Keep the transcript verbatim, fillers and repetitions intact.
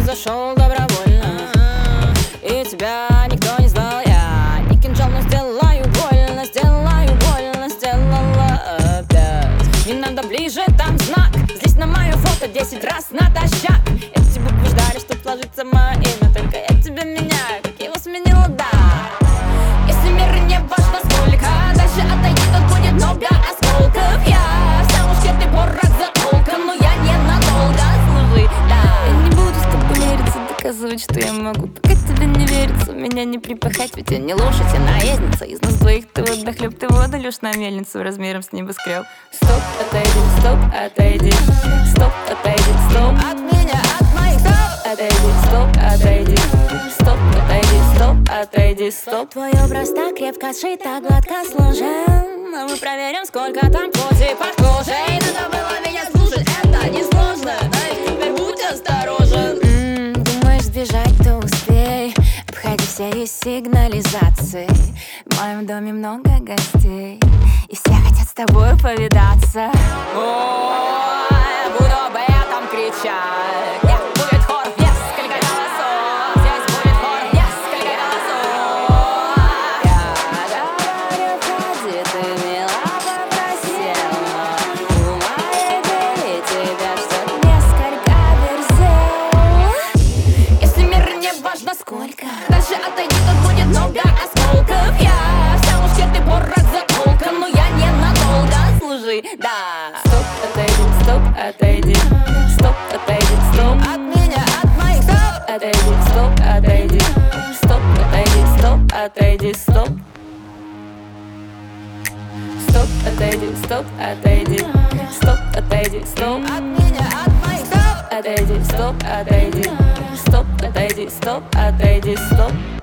зашел добровольно, и тебя никто не звал. Я не кинжал, но сделаю больно, сделаю больно, сделала опять. Не надо ближе, там знак. Здесь на мое фото десять раз натощак. Эти буквы ждали, чтоб сложиться мое имя. Только я тебя меняю, как его сменила, да. Если мир не важно сколько, дальше отойди, тут будет много осколков. Я в самушке, ты порох заколка, но я ненадолго, служи, да. Я не буду с тобой мериться, доказывать, что я могу. Пока тебе не верится, меня не припахать. Ведь я не лошадь, я наездница. Из нас двоих ты водохлеб, ты воду лишь на мельницу размером с небоскреб. Стоп, отойди, стоп, отойди. Стоп, отойди, стоп от меня, от моих. Стоп, отойди, стоп, отойди. Стоп, отойди, стоп, отойди, стоп. Твой образ так крепко сшит, так гладко сложен. А мы проверим, сколько там коти под кожей. Надо было меня слушать, это несложно. А теперь будь осторожен. М-м, думаешь сбежать, то успей. Обходи все сигнализации. В моем доме много гостей, и все хотят с тобой повидаться. О, я буду об этом кричать. Нет, будет хор, несколько голосов. Здесь будет хор, несколько голосов. Я говорю, входи, ты мила попросила. У моей двери тебя ждет несколько верзил. Если мир не важно сколько, дальше отойди, тут будет много осколков. Я в самушке, ты порох заколка, но я ненадолго, служи, да. Стоп, отойди, стоп, отойди. Стоп, отойди, стоп от меня, от моих. Стоп, отойди, стоп, отойди. Стоп, отойди, стоп, отойди, стоп. Стоп, отойди, стоп, отойди. Стоп, отойди, стоп от меня, от моих. Стоп, отойди, стоп, отойди. Стоп, отойди, стоп, отойди, стоп.